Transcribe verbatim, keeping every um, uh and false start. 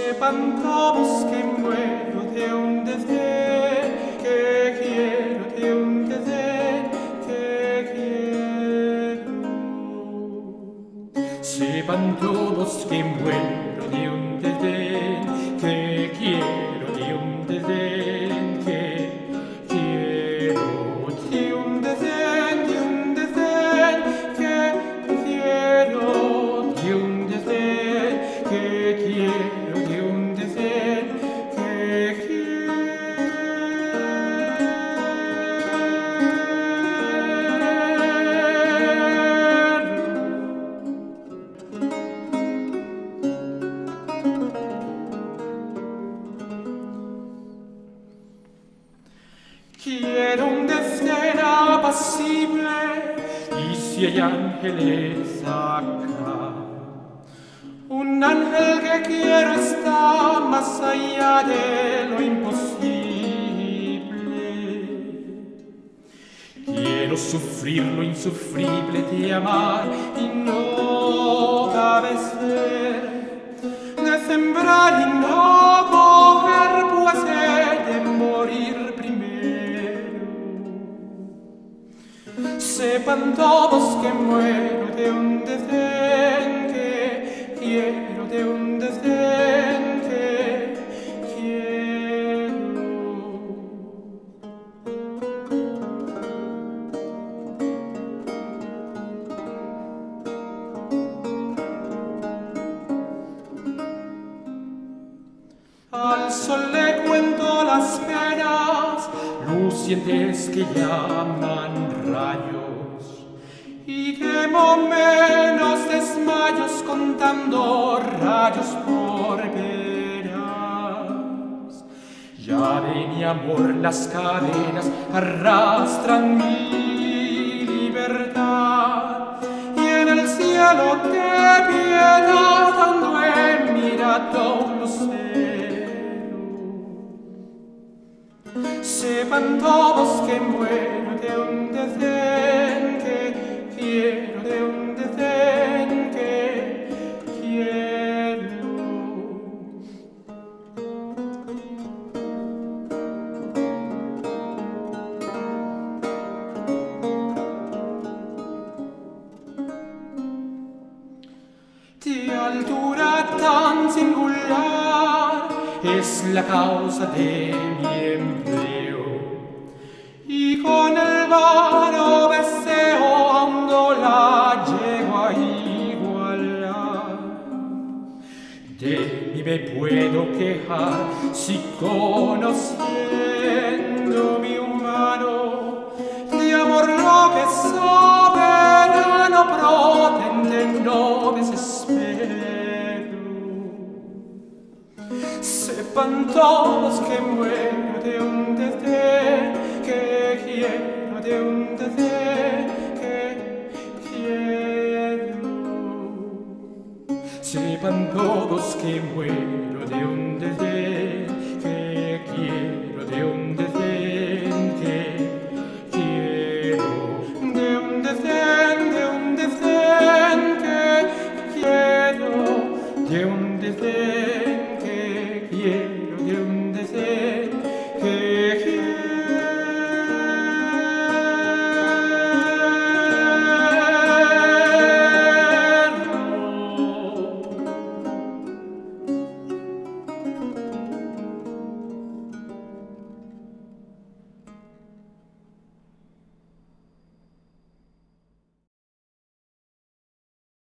Sepan todos que muero de un desdén, que quiero de un desdén, que quiero. Sepan todos que muero de un desdén, que quiero de un desdén, que quiero de un desdén, de un desdén, que quiero de un desdén, que quiero de un desdén, que quiero. Quiero un desdén apacible, y si hay ángeles acá, un ángel que quiero está más allá de lo imposible. Quiero sufrir lo insufrible de amar y no cabecer, de sembrar y no coger, pues he de morir primero. Sepan todos que muero de un desdén, que quiero de un desdén, que quiero. Al sol le cuento las penas lucientes que llaman rayos, y quemo menos desmayos contando rayos por veras. Ya de mi amor las cadenas arrastran mi libertad, y en el cielo de piedad ando he mirado los celos. Sepan todos que muero de un desdén, que quiero de un desdén, que quiero. De altura tan singular es la causa de mi empleo, y con el vano deseo aún no la llego a igualar. De mí me puedo quejar si conociendo mi humano de amor lo que soberano protende no desespero. Sepan todos que muero de un desdén, que quiero de un desdén, que quiero. Sepan todos que muero de un desdén, que quiero de un desdén, que quiero de un desdén, de un desdén, que quiero de un desdén, que quiero.